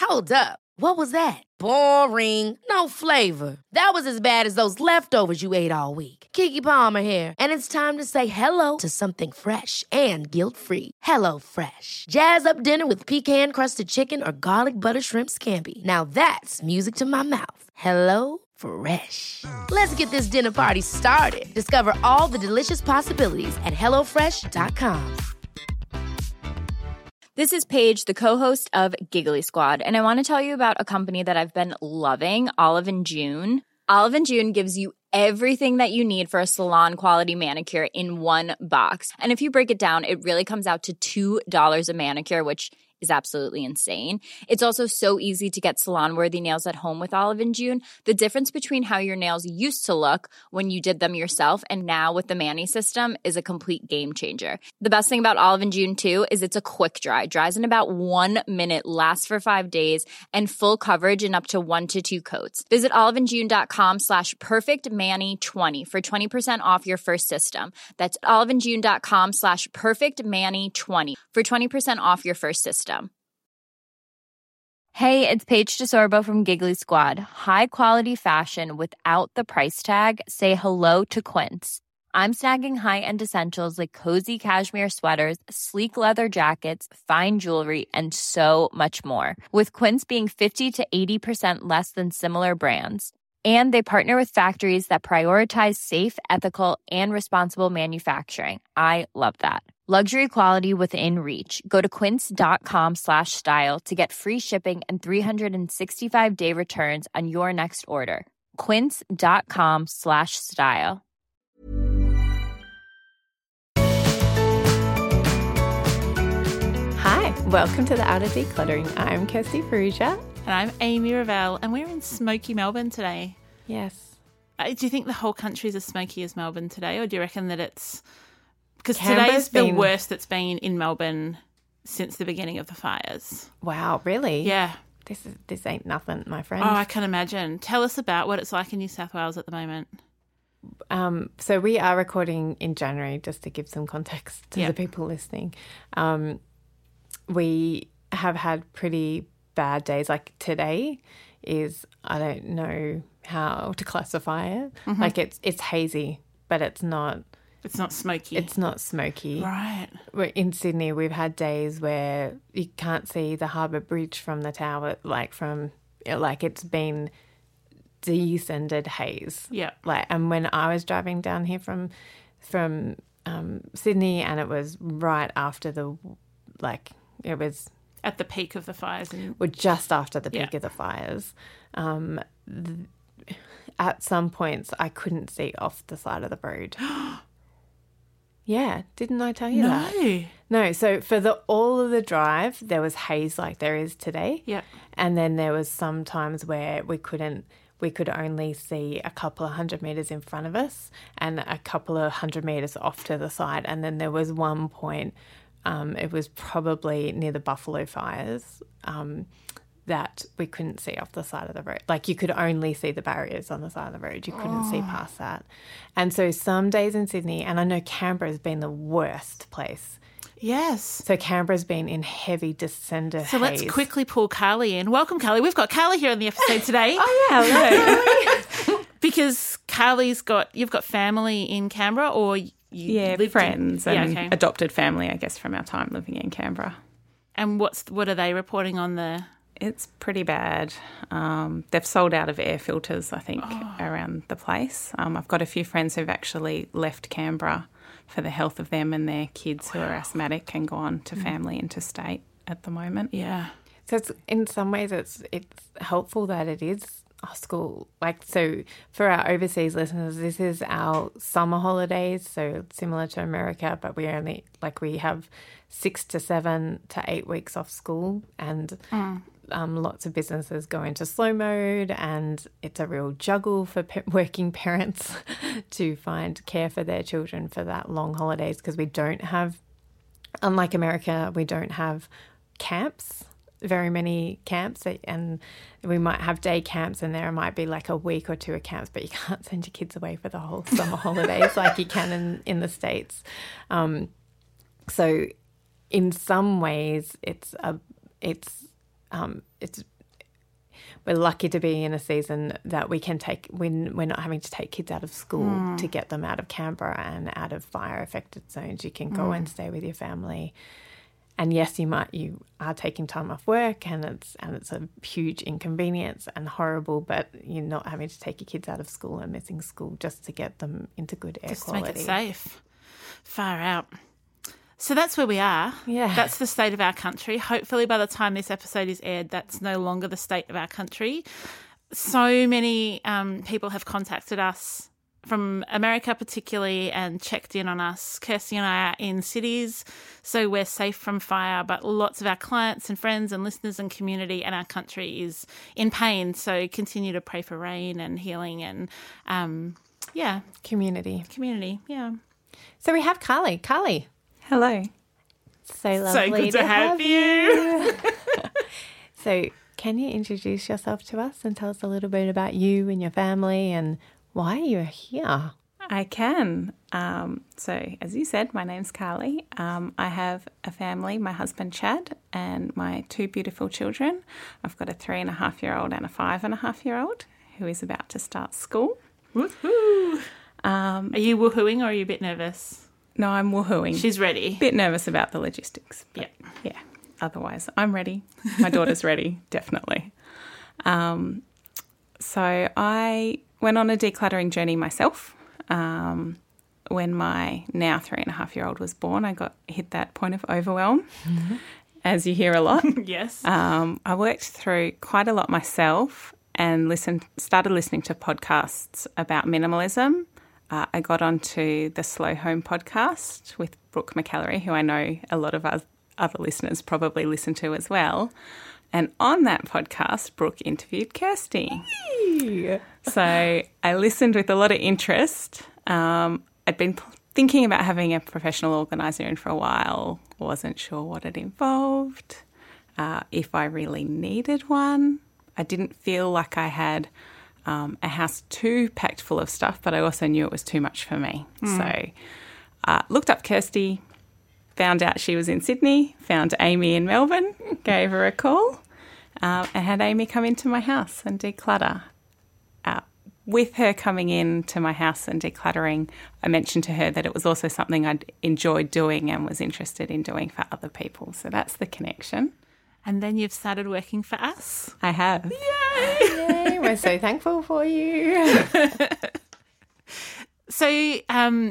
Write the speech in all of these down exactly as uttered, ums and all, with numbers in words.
Hold up. What was that? Boring. No flavor. That was as bad as those leftovers you ate all week. Keke Palmer here, and it's time to say hello to something fresh and guilt-free. Hello Fresh. Jazz up dinner with pecan-crusted chicken or garlic butter shrimp scampi. Now that's music to my mouth. Hello Fresh. Let's get this dinner party started. Discover all the delicious possibilities at hello fresh dot com. This is Paige, the co-host of Giggly Squad, and I want to tell you about a company that I've been loving, Olive and June. Olive and June gives you everything that you need for a salon-quality manicure in one box. And if you break it down, it really comes out to two dollars a manicure, which is absolutely insane. It's also so easy to get salon-worthy nails at home with Olive and June. The difference between how your nails used to look when you did them yourself and now with the Mani system is a complete game changer. The best thing about Olive and June, too, is it's a quick dry. Dries in about one minute, lasts for five days, and full coverage in up to one to two coats. Visit oliveandjune.com slash perfectmani20 for twenty percent off your first system. That's oliveandjune.com slash perfectmani20 for twenty percent off your first system. Hey, it's Paige DeSorbo from Giggly Squad. High quality fashion without the price tag. Say hello to Quince. I'm snagging high-end essentials like cozy cashmere sweaters, sleek leather jackets, fine jewelry, and so much more. With Quince being fifty to eighty percent less than similar brands. And they partner with factories that prioritize safe, ethical, and responsible manufacturing. I love that. Luxury quality within reach. Go to quince.com slash style to get free shipping and three sixty-five day returns on your next order. Quince.com slash style. Hi, welcome to The Art of Decluttering. I'm Kirsty Ferrugia. And I'm Amy Revell, and we're in smoky Melbourne today. Yes. Uh, do you think the whole country is as smoky as Melbourne today, or do you reckon that it's... Because Canberra's today's the been... worst it's been in Melbourne since the beginning of the fires. Wow, really? Yeah. This is this ain't nothing, my friend. Oh, I can imagine. Tell us about what it's like in New South Wales at the moment. Um, so we are recording in January, just to give some context to Yep. the people listening. Um, we have had pretty bad days. Like today is, I don't know how to classify it. Mm-hmm. Like it's it's hazy, but it's not... It's not smoky. It's not smoky. Right. We're in Sydney, we've had days where you can't see the Harbour Bridge from the tower, like from, like it's been descended haze. Yeah. Like, and when I was driving down here from from um, Sydney, and it was right after the, like, it was... At the peak of the fires. And... Well, just after the peak Yeah. of the fires. Um, th- at some points, I couldn't see off the side of the road. Yeah, didn't I tell you no. that? No. So for the all of the drive, there was haze like there is today. Yeah. And then there was some times where we couldn't, we could only see a couple of hundred metres in front of us and a couple of hundred metres off to the side. And then there was one point, um, it was probably near the Buffalo fires, um, that we couldn't see off the side of the road. Like you could only see the barriers on the side of the road. You couldn't oh. see past that. And so some days in Sydney, and I know Canberra's been the worst place. Yes. So Canberra's been in heavy descender So haze. let's quickly pull Carly in. Welcome, Carly. We've got Carly here on the episode today. Oh, yeah, hello. Because Carly's got, you've got family in Canberra, or you yeah, lived friends in, and yeah, okay. adopted family, I guess, from our time living in Canberra. And what's what are they reporting on the... It's pretty bad. Um, they've sold out of air filters, I think, oh. around the place. Um, I've got a few friends who've actually left Canberra for the health of them and their kids wow. who are asthmatic and gone to mm. family interstate at the moment. Yeah. So it's, in some ways it's it's helpful that it is a school. Like, so for our overseas listeners, this is our summer holidays, so similar to America, but we only, like we have six to seven to eight weeks off school, and mm. um, lots of businesses go into slow mode, and it's a real juggle for pe- working parents to find care for their children for that long holidays, because we don't have, unlike America, we don't have camps, very many camps, and we might have day camps, and there might be like a week or two of camps, but you can't send your kids away for the whole summer holidays like you can in, in the States. Um, so in some ways it's a, it's um, it's we're lucky to be in a season that we can take when we're not having to take kids out of school mm. to get them out of Canberra and out of fire-affected zones. You can go mm. and stay with your family. And yes, you might you are taking time off work, and it's and it's a huge inconvenience and horrible. But you're not having to take your kids out of school and missing school just to get them into good air just quality. Just make it safe. Far out. So that's where we are. Yeah, that's the state of our country. Hopefully, by the time this episode is aired, that's no longer the state of our country. So many um, people have contacted us from America particularly and checked in on us. Kirsty and I are in cities, so we're safe from fire, but lots of our clients and friends and listeners and community and our country is in pain. So continue to pray for rain and healing and, um, yeah. Community. Community, yeah. So we have Carly. Carly. Hello. So lovely so good to, to have, have you. So can you introduce yourself to us and tell us a little bit about you and your family and why you're here? I can. Um, so, as you said, my name's Carly. Um, I have a family, my husband Chad and my two beautiful children. I've got a three and a half year old and a five and a half year old who is about to start school. Woohoo! Um, are you woohooing or are you a bit nervous? No, I'm woohooing. She's ready. Bit nervous about the logistics. But yeah. Yeah. Otherwise, I'm ready. My daughter's ready, definitely. Um, so I went on a decluttering journey myself. Um, when my now three and a half year old was born, I got hit that point of overwhelm, mm-hmm. as you hear a lot. Yes. Um, I worked through quite a lot myself and listened, started listening to podcasts about minimalism. Uh, I got onto the Slow Home podcast with Brooke McAlary, who I know a lot of us, other listeners probably listen to as well. And on that podcast, Brooke interviewed Kirsty. Hey. So I listened with a lot of interest. Um, I'd been p- thinking about having a professional organiser in for a while. Wasn't sure what it involved, uh, if I really needed one. I didn't feel like I had um, a house too packed full of stuff, but I also knew it was too much for me. Mm. So uh, looked up Kirsty, found out she was in Sydney, found Amy in Melbourne, gave her a call, um, and had Amy come into my house and declutter. Uh, with her coming into my house and decluttering, I mentioned to her that it was also something I'd enjoyed doing and was interested in doing for other people. So that's the connection. And then you've started working for us. I have. Yay! Yay. We're so thankful for you. So, um...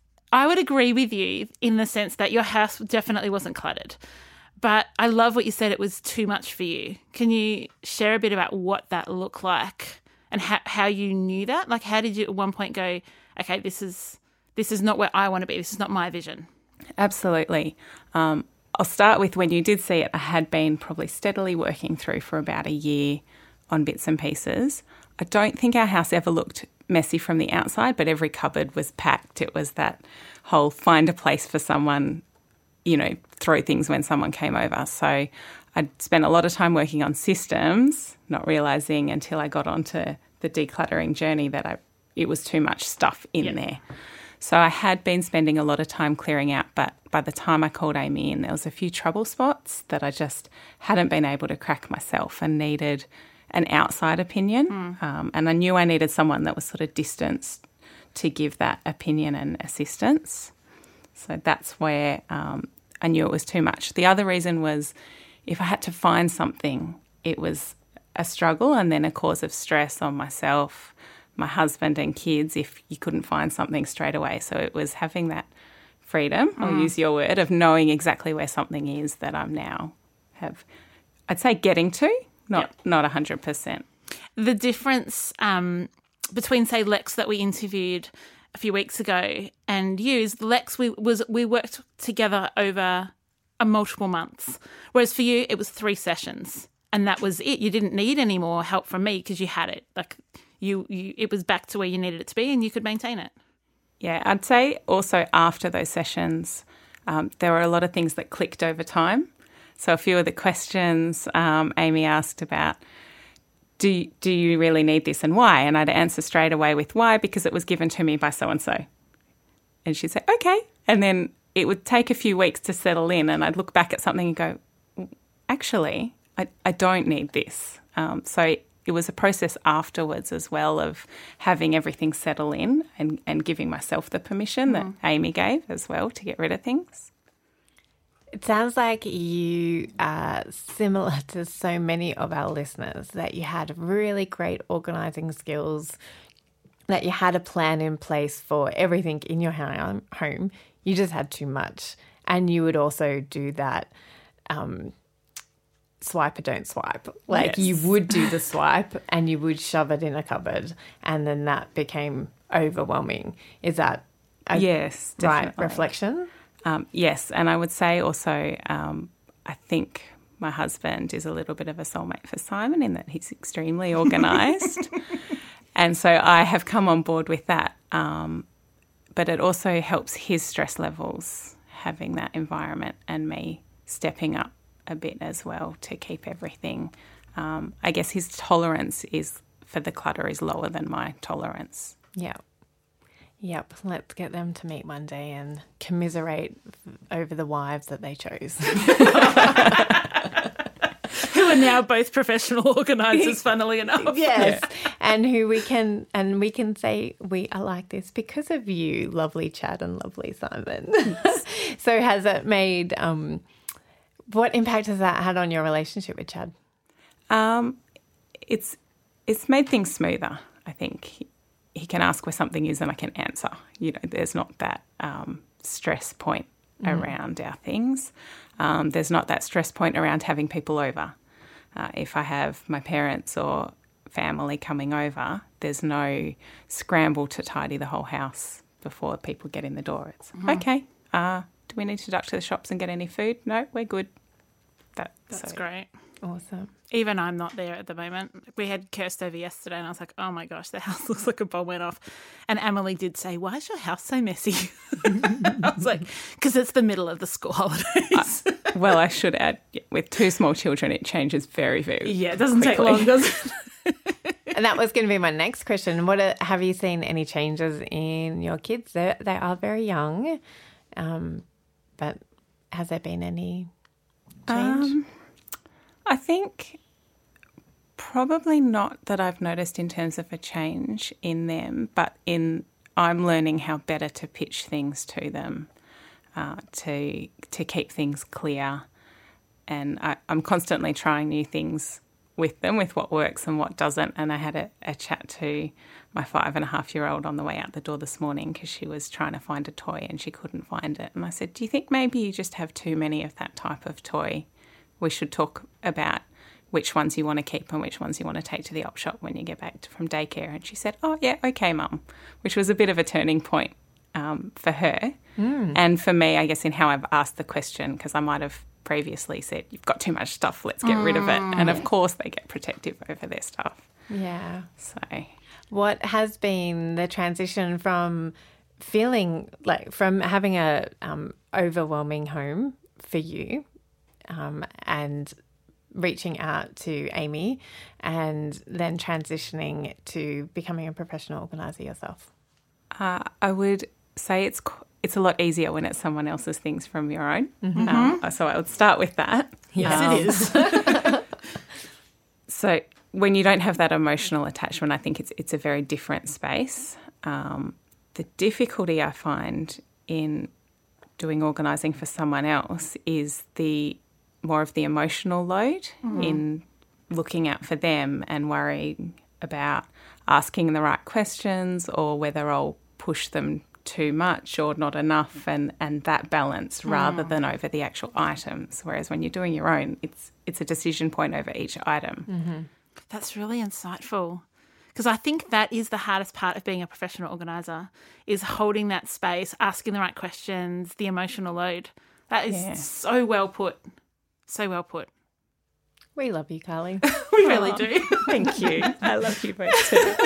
I would agree with you in the sense that your house definitely wasn't cluttered. But I love what you said, it was too much for you. Can you share a bit about what that looked like and how, how you knew that? Like, how did you at one point go, okay, this is this is not where I want to be. This is not my vision. Absolutely. Um, I'll start with when you did see it, I had been probably steadily working through for about a year on bits and pieces. I don't think our house ever looked messy from the outside, but every cupboard was packed. It was that whole find a place for someone, you know, throw things when someone came over. So I'd spent a lot of time working on systems, not realising until I got onto the decluttering journey that I it was too much stuff in yep. there. So I had been spending a lot of time clearing out, but by the time I called Amy in, there was a few trouble spots that I just hadn't been able to crack myself and needed an outside opinion. Mm. Um, and I knew I needed someone that was sort of distanced to give that opinion and assistance. So that's where um, I knew it was too much. The other reason was if I had to find something, it was a struggle and then a cause of stress on myself, my husband and kids if you couldn't find something straight away. So it was having that freedom, mm. I'll use your word, of knowing exactly where something is that I'm now have, I'd say getting to, not yep. not one hundred percent. The difference um, between, say, Lex that we interviewed a few weeks ago and you is Lex, we, was, we worked together over a multiple months, whereas for you it was three sessions and that was it. You didn't need any more help from me because you had it. Like you, you, it was back to where you needed it to be and you could maintain it. Yeah, I'd say also after those sessions um, there were a lot of things that clicked over time. So a few of the questions um, Amy asked about, do you, do you really need this and why? And I'd answer straight away with why, because it was given to me by so-and-so. And she'd say, okay. And then it would take a few weeks to settle in and I'd look back at something and go, actually, I, I don't need this. Um, so it was a process afterwards as well of having everything settle in and, and giving myself the permission mm. that Amy gave as well to get rid of things. It sounds like you are similar to so many of our listeners, that you had really great organising skills, that you had a plan in place for everything in your home. You just had too much. And you would also do that um, swipe or don't swipe. Like yes. you would do the swipe and you would shove it in a cupboard, and then that became overwhelming. Is that a yes, right definitely. reflection? Um, yes, and I would say also um, I think my husband is a little bit of a soulmate for Simon in that he's extremely organised. And so I have come on board with that. Um, but it also helps his stress levels, having that environment, and me stepping up a bit as well to keep everything. Um, I guess his tolerance is for the clutter is lower than my tolerance. Yeah. Yep. Let's get them to meet one day and commiserate over the wives that they chose. Who are now both professional organisers, funnily enough. Yes. Yeah. And who we can and we can say we are like this because of you, lovely Chad and lovely Simon. So has it made um, what impact has that had on your relationship with Chad? Um, it's it's made things smoother, I think. He, he can ask where something is and I can answer. You know, there's not that um, stress point mm. around our things. Um, there's not that stress point around having people over. Uh, if I have my parents or family coming over, there's no scramble to tidy the whole house before people get in the door. It's, mm-hmm. okay, uh, do we need to duck to the shops and get any food? No, we're good. That, That's so. great. Awesome. Even I'm not there at the moment. We had Kirst over yesterday and I was like, oh my gosh, the house looks like a bomb went off. And Emily did say, why is your house so messy? I was like, because it's the middle of the school holidays. uh, well, I should add, with two small children, it changes very, very Yeah, it doesn't quickly. take long, does it? And that was going to be my next question. What are, have you seen any changes in your kids? They're, they are very young, um, but has there been any change? Um, I think probably not that I've noticed in terms of a change in them, but in I'm learning how better to pitch things to them, uh, to to keep things clear, and I, I'm constantly trying new things with them, with what works and what doesn't. And I had a, a chat to my five and a half year old on the way out the door this morning because she was trying to find a toy and she couldn't find it. And I said, do you think maybe you just have too many of that type of toy? We should talk about which ones you want to keep and which ones you want to take to the op shop when you get back to, from daycare. And she said, oh, yeah, okay, Mum, which was a bit of a turning point um, for her. Mm. And for me, I guess, in how I've asked the question, because I might have previously said, you've got too much stuff, let's get mm. rid of it. And, of course, they get protective over their stuff. Yeah. So what has been the transition from feeling like, from having a um, overwhelming home for you, Um, and reaching out to Amy and then transitioning to becoming a professional organiser yourself? Uh, I would say it's it's a lot easier when it's someone else's things from your own. Mm-hmm. Um, so I would start with that. Yes, um, it is. So when you don't have that emotional attachment, I think it's it's a very different space. Um, the difficulty I find in doing organising for someone else is the more of the emotional load mm. in looking out for them and worrying about asking the right questions or whether I'll push them too much or not enough, and, and that balance rather mm. than over the actual items. Whereas when you're doing your own, it's it's a decision point over each item. Mm-hmm. That's really insightful, because I think that is the hardest part of being a professional organiser, is holding that space, asking the right questions, the emotional load. That is yeah. so well put. So well put. We love you, Carly. We really do. Thank you. I love you both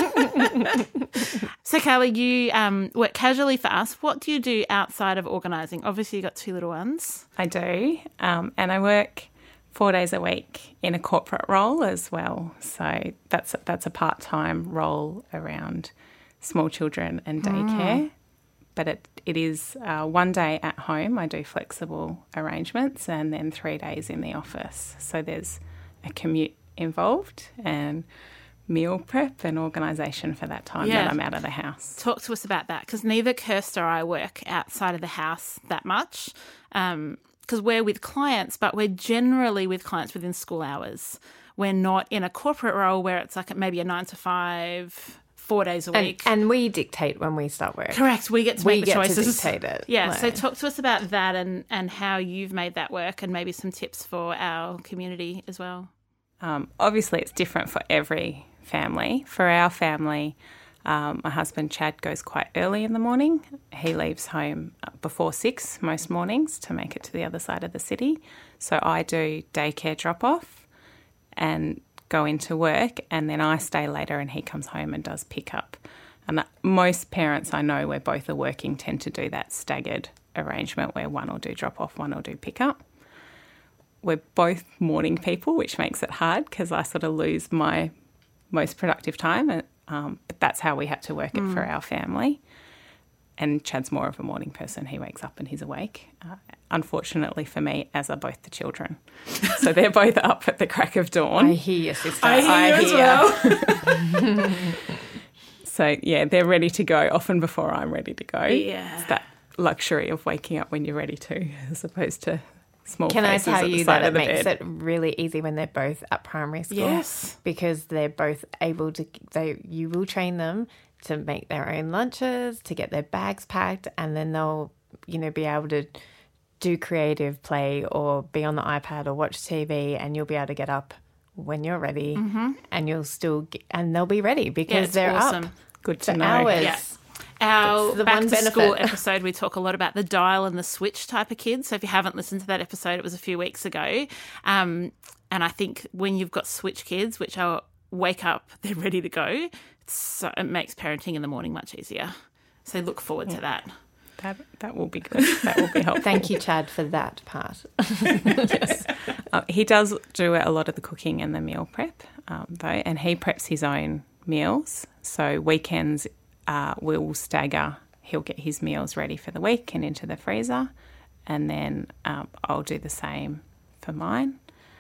too. So, Carly, you um, work casually for us. What do you do outside of organising? Obviously, you've got two little ones. I do. Um, and I work four days a week in a corporate role as well. So that's, that's a part-time role around small children and daycare. Mm. But it, it is uh, one day at home. I do flexible arrangements and then three days in the office. So there's a commute involved and meal prep and organisation for that time Yeah. that I'm out of the house. Talk to us about that, because neither Kirsta or I work outside of the house that much, because we're with clients, but we're generally with clients within school hours. We're not in a corporate role where it's like maybe a nine to five, four days a And, week. and we dictate when we start work. Correct. We get to We make the get to choices. dictate it. Yeah. So Like- talk to us about that and, and how you've made that work, and maybe some tips for our community as well. Um, obviously, it's different for every family. For our family, um, my husband Chad goes quite early in the morning. He leaves home before six most mornings to make it to the other side of the city. So I do daycare drop-off and go into work, and then I stay later and he comes home and does pick-up. And most parents I know where both are working tend to do that staggered arrangement where one will do drop-off, one will do pick-up. We're both morning people, which makes it hard because I sort of lose my most productive time. Um, but that's how we had to work it mm. for our family. And Chad's more of a morning person. He wakes up and he's awake. Uh, unfortunately for me, as are both the children. So they're both up at the crack of dawn. I hear you, sister. I hear I you hear. as well. So, yeah, they're ready to go often before I'm ready to go. Yeah. It's that luxury of waking up when you're ready to, as opposed to small Can I faces tell at the you side that of it the makes bed. it really easy when they're both at primary school? Yes. Because they're both able to, they you will train them to make their own lunches, to get their bags packed, and then they'll, you know, be able to do creative play or be on the iPad or watch T V, and you'll be able to get up when you're ready, mm-hmm. and you'll still get, and they'll be ready because Yeah, it's they're awesome. up Good to for know. hours. Yeah. Our the back one to benefit. school episode, we talk a lot about the dial and the switch type of kids. So if you haven't listened to that episode, it was a few weeks ago. Um, and I think when you've got switch kids, which are wake up, they're ready to go, it's so, it makes parenting in the morning much easier. So look forward Yeah. to that. That, that will be good. That will be helpful. Thank you, Chad, for that part. Yes. Uh, he does do a lot of the cooking and the meal prep, um, though, and he preps his own meals. So weekends uh, we'll stagger. He'll get his meals ready for the week and into the freezer, and then um, I'll do the same for mine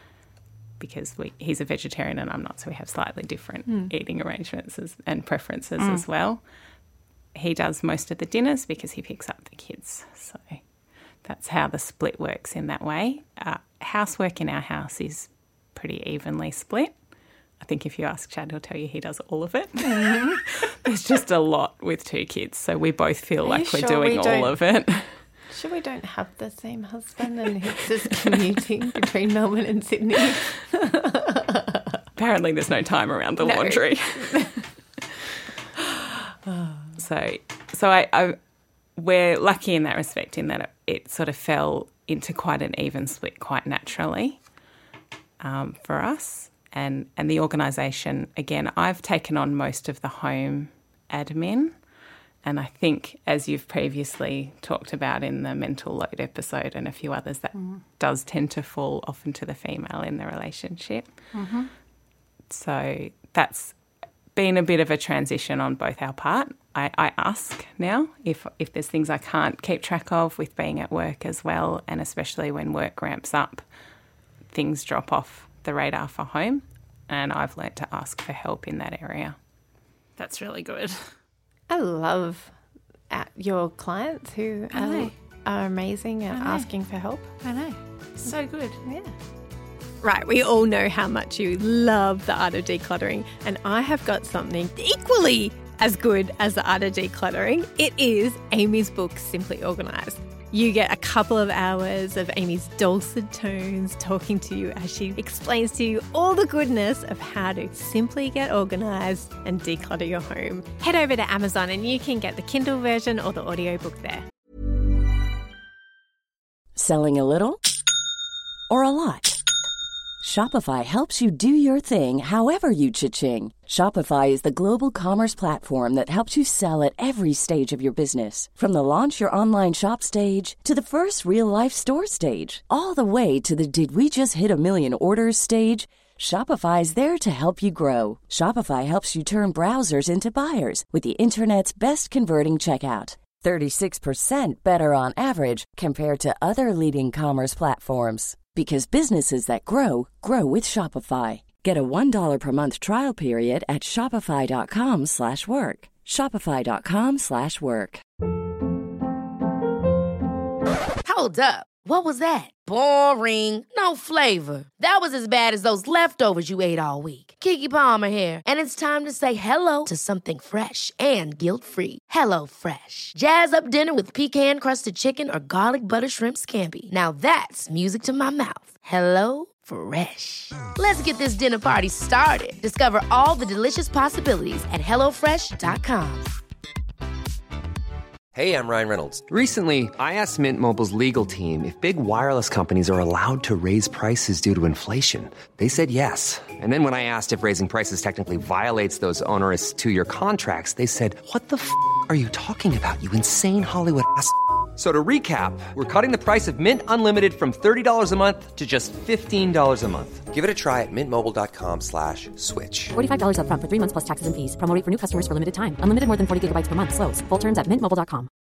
because we, he's a vegetarian and I'm not, so we have slightly different mm. eating arrangements as, and preferences mm. as well. He does most of the dinners because he picks up the kids. So that's how the split works in that way. Uh, housework in our house is pretty evenly split. I think if you ask Chad, he'll tell you he does all of it. Mm-hmm. There's just a lot with two kids, so we both feel Are like we're sure doing we all don't- of it. Sure we don't have the same husband and he's just commuting between Melbourne and Sydney? Apparently there's no time around the No. laundry. so so I, I we're lucky in that respect in that it, it sort of fell into quite an even split quite naturally um, for us. And, and the organisation, again, I've taken on most of the home admin. And I think, as you've previously talked about in the mental load episode and a few others, that mm. does tend to fall often to the female in the relationship. Mm-hmm. So that's been a bit of a transition on both our part. I, I ask now if if there's things I can't keep track of with being at work as well, and especially when work ramps up, things drop off the radar for home, and I've learnt to ask for help in that area. That's really good. I love uh, your clients who I are, know. are amazing at I know. asking for help. I know. So good. Yeah. Right, we all know how much you love the art of decluttering, and I have got something equally as good as the art of decluttering. It is Amy's book, Simply Organised. You get a couple of hours of Amy's dulcet tones talking to you as she explains to you all the goodness of how to simply get organised and declutter your home. Head over to Amazon and you can get the Kindle version or the audiobook there. Selling a little or a lot? Shopify helps you do your thing however you cha-ching. Shopify is the global commerce platform that helps you sell at every stage of your business. From the launch your online shop stage to the first real-life store stage, all the way to the did we just hit a million orders stage. Shopify is there to help you grow. Shopify helps you turn browsers into buyers with the internet's best converting checkout. thirty-six percent better on average compared to other leading commerce platforms. Because businesses that grow, grow with Shopify. Get a one dollar per month trial period at shopify.com slash work. Shopify.com slash work. Hold up. What was that? Boring. No flavor. That was as bad as those leftovers you ate all week. Keke Palmer here, and it's time to say hello to something fresh and guilt-free. Hello Fresh. Jazz up dinner with pecan-crusted chicken or garlic butter shrimp scampi. Now that's music to my mouth. Hello Fresh. Let's get this dinner party started. Discover all the delicious possibilities at hello fresh dot com. Hey, I'm Ryan Reynolds. Recently, I asked Mint Mobile's legal team if big wireless companies are allowed to raise prices due to inflation. They said yes. And then when I asked if raising prices technically violates those onerous two-year contracts, they said, what the f*** are you talking about, you insane Hollywood ass f- So to recap, we're cutting the price of Mint Unlimited from thirty dollars a month to just fifteen dollars a month. Give it a try at mintmobile.com slash switch. forty-five dollars up front for three months plus taxes and fees. Promo rate for new customers for limited time. Unlimited more than forty gigabytes per month. Slows full terms at mint mobile dot com.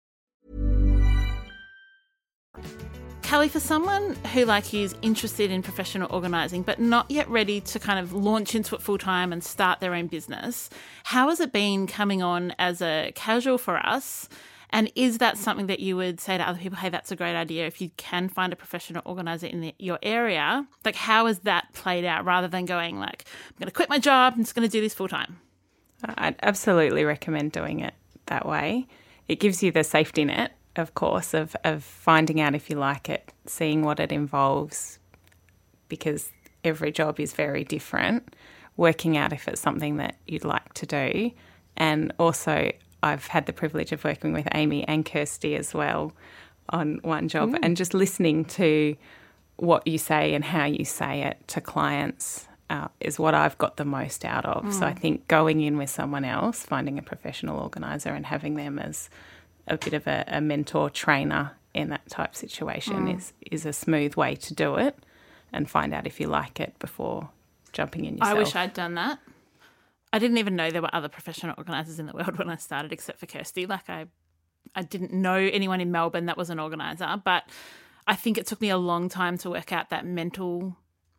Kelly, for someone who, like you, is interested in professional organising but not yet ready to kind of launch into it full-time and start their own business, how has it been coming on as a casual for us? And is that something that you would say to other people, hey, that's a great idea if you can find a professional organiser in the, your area? Like, how has that played out rather than going like, I'm going to quit my job, I'm just going to do this full-time? I'd absolutely recommend doing it that way. It gives you the safety net, of course, of, of finding out if you like it, seeing what it involves, because every job is very different, working out if it's something that you'd like to do. And also, I've had the privilege of working with Amy and Kirsty as well on one job, mm. and just listening to what you say and how you say it to clients uh, is what I've got the most out of. Mm. So I think going in with someone else, finding a professional organiser and having them as a bit of a, a mentor trainer in that type situation mm. is, is a smooth way to do it, and find out if you like it before jumping in yourself. I wish I'd done that. I didn't even know there were other professional organisers in the world when I started, except for Kirsty. Like I, I didn't know anyone in Melbourne that was an organiser, but I think it took me a long time to work out that mental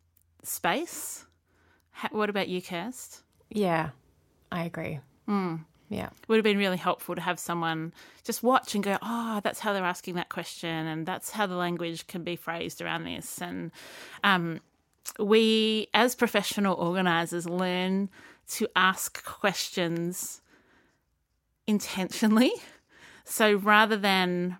space. How, what about you, Kirst? Yeah, I agree. Mm. Yeah. It would have been really helpful to have someone just watch and go, oh, that's how they're asking that question, and that's how the language can be phrased around this. And um, we, as professional organisers, learn to ask questions intentionally. So rather than,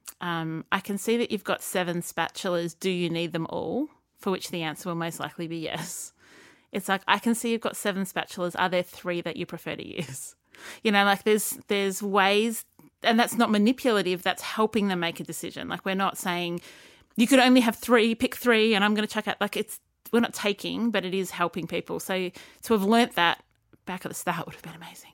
um, I can see that you've got seven spatulas, do you need them all? For which the answer will most likely be yes. It's like, I can see you've got seven spatulas. Are there three that you prefer to use? You know, like there's there's ways, and that's not manipulative, that's helping them make a decision. Like we're not saying you could only have three, pick three, and I'm going to chuck out, like it's, we're not taking, but it is helping people. So to have learnt that back at the start would have been amazing.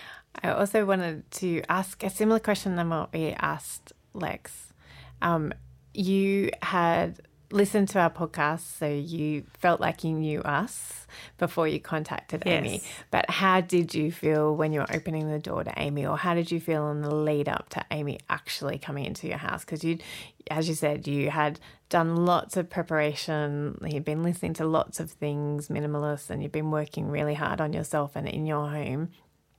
I also wanted to ask a similar question than what we asked Lex. Um, you had listened to our podcast, so you felt like you knew us before you contacted yes. Amy. But how did you feel when you were opening the door to Amy, or how did you feel in the lead up to Amy actually coming into your house? Because you, as you said, you had done lots of preparation, you'd been listening to lots of things, minimalist, and you've been working really hard on yourself and in your home,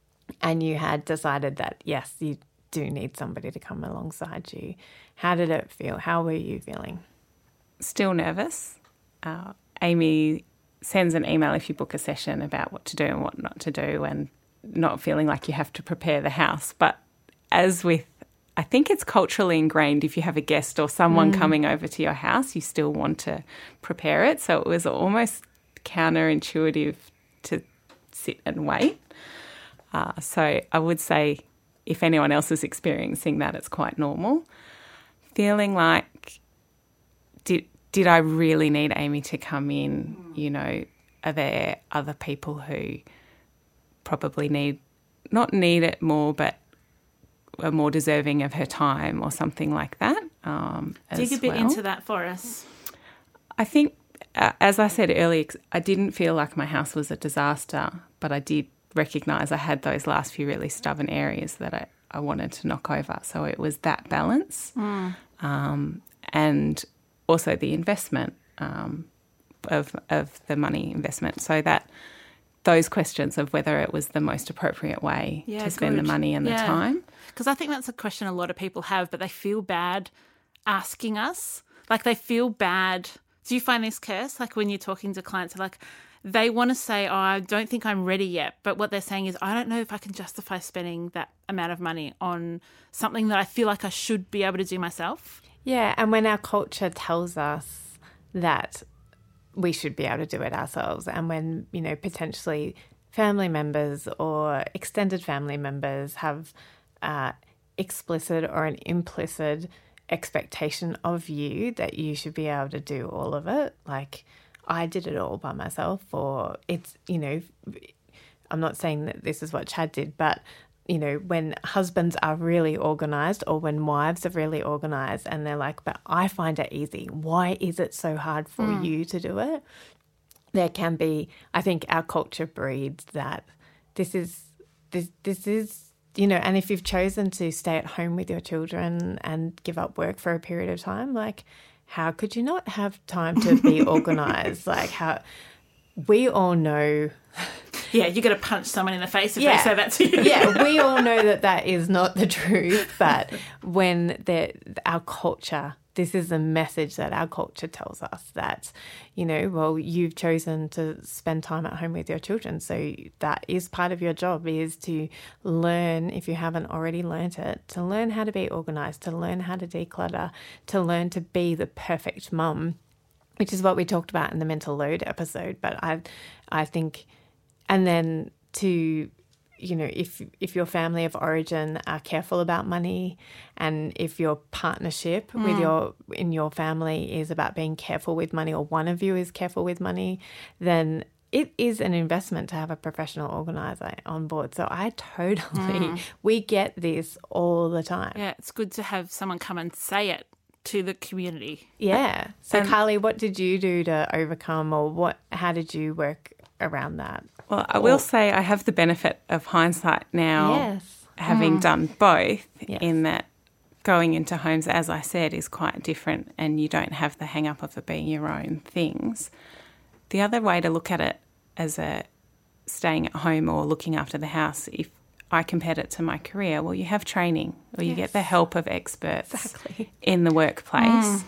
and you had decided that, yes, you do need somebody to come alongside you. How did it feel? How were you feeling? Still nervous. Uh, Amy sends an email if you book a session about what to do and what not to do, and not feeling like you have to prepare the house. But as with, I think it's culturally ingrained, if you have a guest or someone mm. coming over to your house, you still want to prepare it. So it was almost counterintuitive to sit and wait. Uh, so I would say if anyone else is experiencing that, it's quite normal. Feeling like, Did did I really need Amy to come in? You know, are there other people who probably need, not need it more, but are more deserving of her time or something like that? Um, Dig a bit well. into that for us. I think, uh, as I said earlier, I didn't feel like my house was a disaster, but I did recognise I had those last few really stubborn areas that I, I wanted to knock over. So it was that balance. Mm. Um, and also the investment. um, of of the money investment. So that those questions of whether it was the most appropriate way Yeah, to spend good. the money and Yeah. the time. Because I think that's a question a lot of people have, but they feel bad asking us. Like they feel bad. Do you find this, Kirst? Like when you're talking to clients, like they want to say, oh, I don't think I'm ready yet. But what they're saying is, I don't know if I can justify spending that amount of money on something that I feel like I should be able to do myself. Yeah, and when our culture tells us that we should be able to do it ourselves, and when, you know, potentially family members or extended family members have uh, explicit or an implicit expectation of you that you should be able to do all of it, like I did it all by myself, or it's, you know, I'm not saying that this is what Chad did, but you know, when husbands are really organised or when wives are really organised and they're like, but I find it easy. Why is it so hard for mm. you to do it? There can be, I think our culture breeds that this is, this, this is, you know, and if you've chosen to stay at home with your children and give up work for a period of time, like how could you not have time to be organised? Like how, we all know... Yeah, you're going to punch someone in the face if yeah. they say that to you. Yeah, we all know that that is not the truth, but when our culture, this is a message that our culture tells us that, you know, well, you've chosen to spend time at home with your children, so that is part of your job, is to learn, if you haven't already learnt it, to learn how to be organised, to learn how to declutter, to learn to be the perfect mum, which is what we talked about in the mental load episode. But I, I think... And then to, you know, if if your family of origin are careful about money, and if your partnership mm. with your in your family is about being careful with money, or one of you is careful with money, then it is an investment to have a professional organizer on board. So I totally, mm. we get this all the time. Yeah, it's good to have someone come and say it to the community. Yeah. So um, Carly, what did you do to overcome, or what? How did you work around that? Well, I will say I have the benefit of hindsight now, yes. having mm. done both, yes. in that going into homes, as I said, is quite different, and you don't have the hang-up of it being your own things. The other way to look at it as a staying at home or looking after the house, if I compared it to my career, well, you have training, or you yes. get the help of experts exactly. in the workplace. Mm.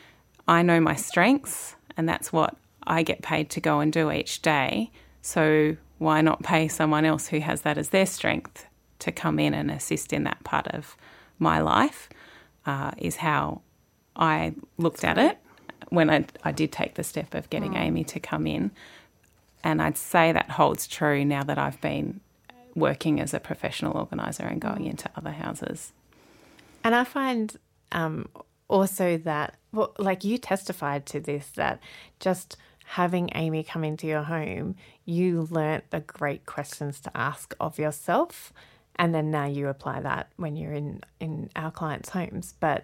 I know my strengths, and that's what I get paid to go and do each day. So why not pay someone else who has that as their strength to come in and assist in that part of my life, uh, is how I looked at it when I, I did take the step of getting mm. Amy to come in. And I'd say that holds true now that I've been working as a professional organiser and going into other houses. And I find um, also that, well, like you testified to this, that just having Amy come into your home, you learnt the great questions to ask of yourself, and then now you apply that when you're in, in our clients' homes. But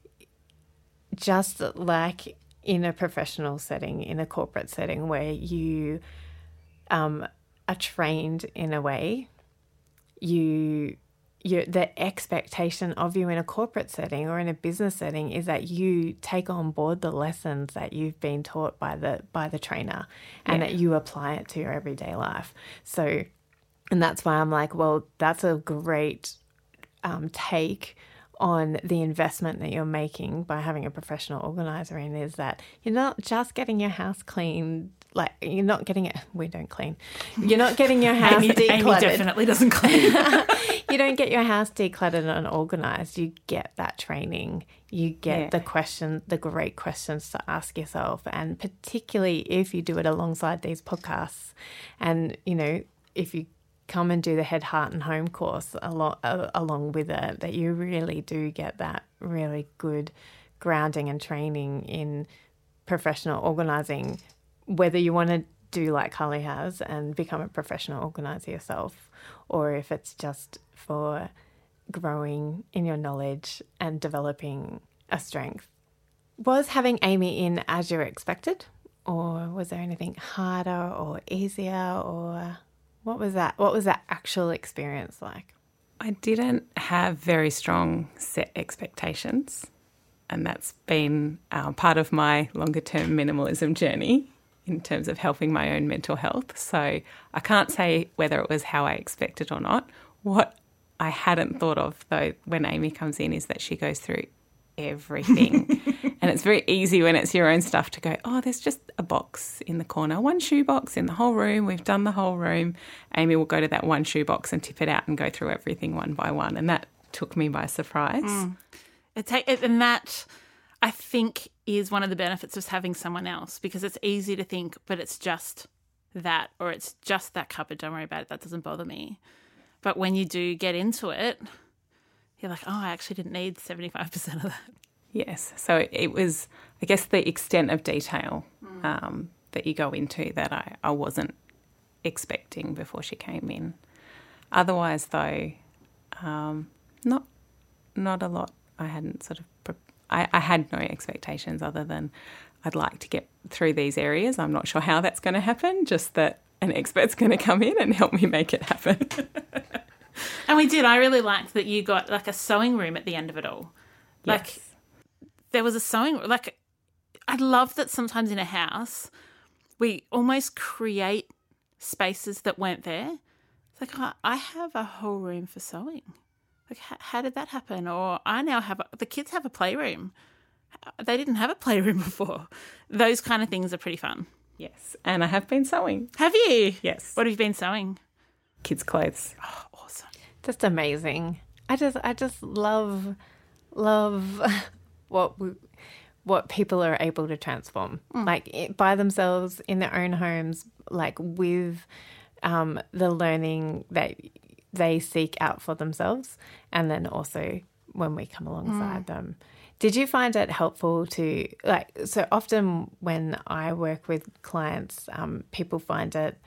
just like in a professional setting, in a corporate setting where you um, are trained in a way, you... Your, the expectation of you in a corporate setting or in a business setting is that you take on board the lessons that you've been taught by the by the trainer, and yeah. that you apply it to your everyday life. So, and that's why I'm like, well, that's a great um, take on the investment that you're making by having a professional organizer in, is that you're not just getting your house cleaned. Like, you're not getting it, we don't clean. You're not getting your house Amy, decluttered. Amy definitely doesn't clean. You don't get your house decluttered and organised. You get that training. You get yeah. the question, the great questions to ask yourself. And particularly if you do it alongside these podcasts, and, you know, if you come and do the Head, Heart and Home course along, uh, along with it, that you really do get that really good grounding and training in professional organising, whether you want to do like Carly has and become a professional organiser yourself, or if it's just for growing in your knowledge and developing a strength. Was having Amy in as you expected, or was there anything harder or easier, or what was that? What was that actual experience like? I didn't have very strong set expectations. and that's been uh, part of my longer-term minimalism journey in terms of helping my own mental health. So I can't say whether it was how I expected or not. What I hadn't thought of, though, when Amy comes in is that she goes through everything. And it's very easy when it's your own stuff to go, oh, there's just a box in the corner, one shoe box in the whole room. We've done the whole room. Amy will go to that one shoe box and tip it out and go through everything one by one. And that took me by surprise. Mm. It ta- it, and that, I think, is one of the benefits of having someone else, because it's easy to think, but it's just that, or it's just that cupboard, don't worry about it, that doesn't bother me. But when you do get into it, you're like, oh, I actually didn't need seventy-five percent of that. Yes. So it was, I guess, the extent of detail um, that you go into that I, I wasn't expecting before she came in. Otherwise, though, um, not not a lot. I hadn't sort of, pre- I, I had no expectations other than I'd like to get through these areas. I'm not sure how that's going to happen, just that an expert's going to come in and help me make it happen. And we did. I really liked that you got like a sewing room at the end of it all. Like Yes. there was a sewing room. Like I love that sometimes in a house we almost create spaces that weren't there. It's like, oh, I have a whole room for sewing. Like, how, how did that happen? Or I now have a, the kids have a playroom. They didn't have a playroom before. Those kind of things are pretty fun. Yes. And I have been sewing. Have you? Yes. What have you been sewing? Kids' clothes. Oh, awesome. Just amazing. I just I just love love what we, what people are able to transform, mm. like it, by themselves in their own homes, like with um, the learning that they seek out for themselves, and then also when we come alongside mm. them. Did you find it helpful to, like, so often when I work with clients, um, people find it,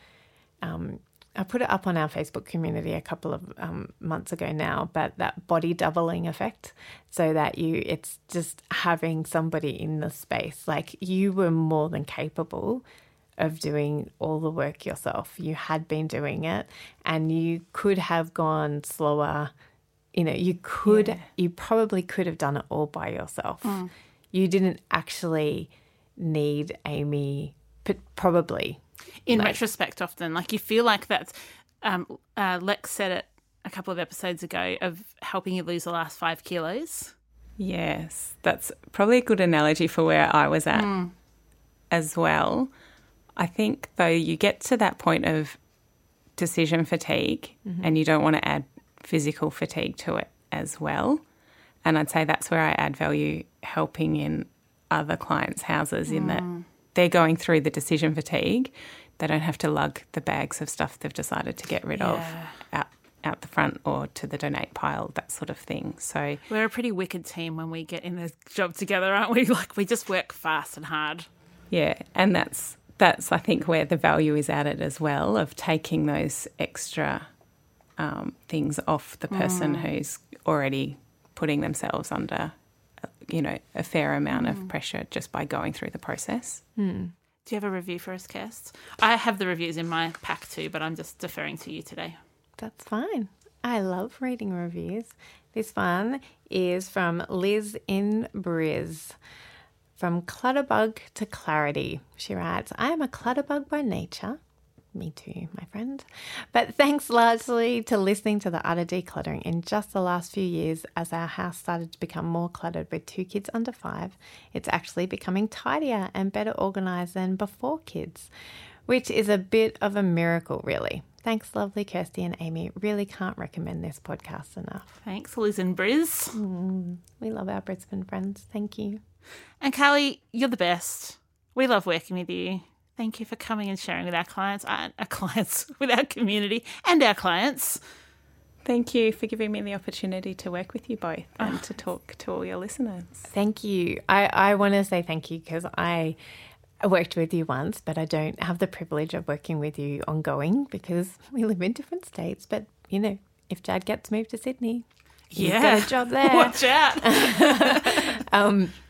um, I put it up on our Facebook community a couple of um, months ago now, but that body doubling effect, so that you, it's just having somebody in the space. Like, you were more than capable of doing all the work yourself. You had been doing it, and you could have gone slower. You know, you could, yeah. you probably could have done it all by yourself. Mm. You didn't actually need Amy, but probably. In like, retrospect, often, like you feel like that's, um, uh, Lex said it a couple of episodes ago, of helping you lose the last five kilos. Yes, that's probably a good analogy for where I was at mm. as well. I think, though, you get to that point of decision fatigue mm-hmm. and you don't want to add physical fatigue to it as well. And I'd say that's where I add value, helping in other clients' houses, mm. in that they're going through the decision fatigue. They don't have to lug the bags of stuff they've decided to get rid yeah. of out out the front or to the donate pile, that sort of thing. So we're a pretty wicked team when we get in a job together, aren't we? Like, we just work fast and hard. Yeah, and that's that's I think where the value is added as well, of taking those extra um, things off the person mm. who's already putting themselves under, you know, a fair amount mm. of pressure just by going through the process. Mm. Do you have a review for us, Kirst? I have the reviews in my pack too, but I'm just deferring to you today. That's fine. I love reading reviews. This one is from Liz in Briz. From Clutterbug to Clarity. She writes, I am a clutterbug by nature. Me too, my friend. But thanks largely to listening to the Art of Decluttering in just the last few years, as our house started to become more cluttered with two kids under five, it's actually becoming tidier and better organised than before kids, which is a bit of a miracle, really. Thanks, lovely Kirsty and Amy. Really can't recommend this podcast enough. Thanks, Liz and Briz. Mm, we love our Brisbane friends. Thank you. And Callie, you're the best. We love working with you. Thank you for coming and sharing with our clients, our clients, with our community and our clients. Thank you for giving me the opportunity to work with you both and oh. to talk to all your listeners. Thank you. I, I want to say thank you because I worked with you once, but I don't have the privilege of working with you ongoing because we live in different states. But, you know, if Jad gets moved to Sydney, he's yeah. got a job there. Watch out. um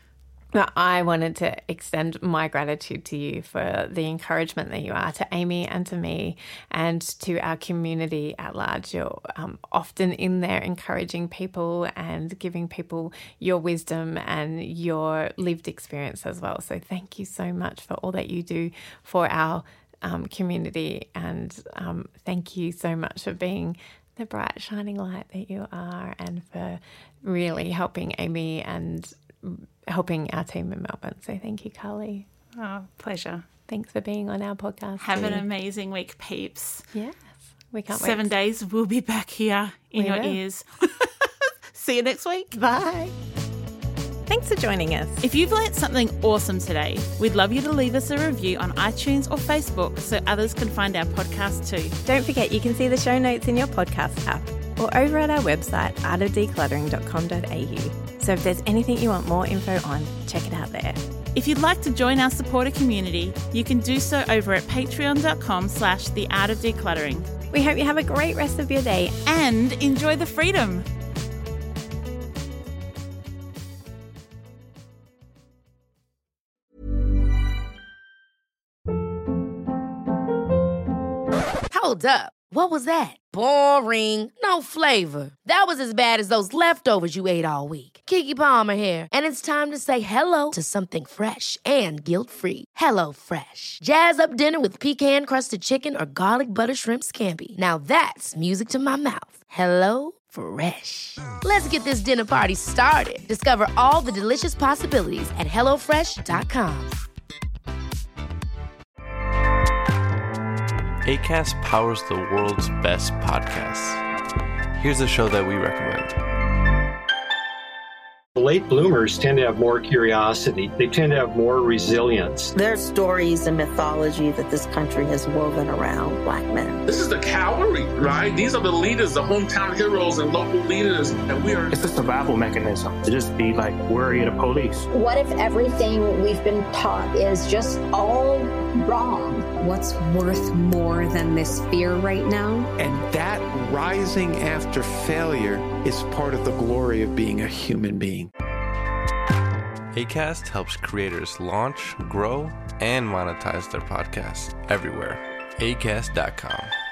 But I wanted to extend my gratitude to you for the encouragement that you are to Amy and to me and to our community at large. You're um, often in there encouraging people and giving people your wisdom and your lived experience as well. So thank you so much for all that you do for our um, community, and um, thank you so much for being the bright shining light that you are, and for really helping Amy and helping our team in Melbourne. So thank you, Carly. Oh, pleasure. Thanks for being on our podcast. Have too. an amazing week, peeps. Yes, we can't Seven wait. days, we'll be back here in We your will. ears. See you next week. Bye. Thanks for joining us. If you've learnt something awesome today, we'd love you to leave us a review on iTunes or Facebook so others can find our podcast too. Don't forget you can see the show notes in your podcast app or over at our website, art of decluttering dot com dot a u. So if there's anything you want more info on, check it out there. If you'd like to join our supporter community, you can do so over at patreon.com slash the art of decluttering. We hope you have a great rest of your day. And enjoy the freedom. Hold up. What was that? Boring. No flavor. That was as bad as those leftovers you ate all week. Keke Palmer here, and it's time to say hello to something fresh and guilt-free. Hello Fresh. Jazz up dinner with pecan-crusted chicken or garlic butter shrimp scampi. Now that's music to my mouth. Hello Fresh. Let's get this dinner party started. Discover all the delicious possibilities at hello fresh dot com. Acast powers the world's best podcasts. Here's a show that we recommend. Late bloomers tend to have more curiosity. They tend to have more resilience. There's stories and mythology that this country has woven around Black men. This is the cavalry, right? These are the leaders, the hometown heroes and local leaders. And we are... It's a survival mechanism to just be like worried of police. What if everything we've been taught is just all wrong? What's worth more than this fear right now? And that rising after failure is part of the glory of being a human being. Acast helps creators launch, grow, and monetize their podcasts everywhere. acast dot com.